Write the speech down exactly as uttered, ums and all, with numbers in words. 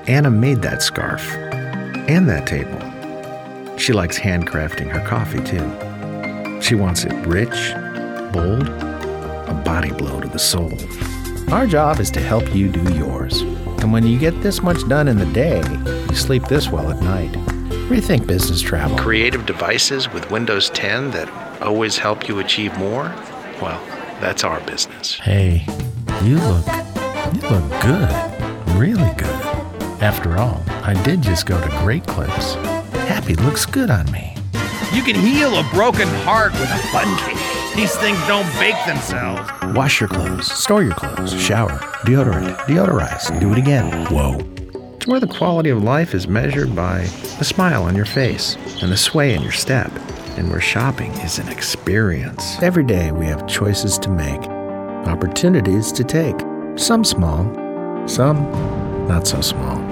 Anna made that scarf and that table. She likes handcrafting her coffee, too. She wants it rich, bold, a body blow to the soul. Our job is to help you do yours. And when you get this much done in the day, you sleep this well at night. Rethink business travel. Creative devices with Windows ten that always help you achieve more? Well, that's our business. Hey, you look, you look good. Really good. After all, I did just go to Great Clips. Happy looks good on me. You can heal a broken heart with a fun cake. These things don't bake themselves. Wash your clothes, store your clothes, shower, deodorant, deodorize, do it again. Whoa. It's where the quality of life is measured by the smile on your face and the sway in your step, and where shopping is an experience. Every day we have choices to make, opportunities to take, some small, some not so small.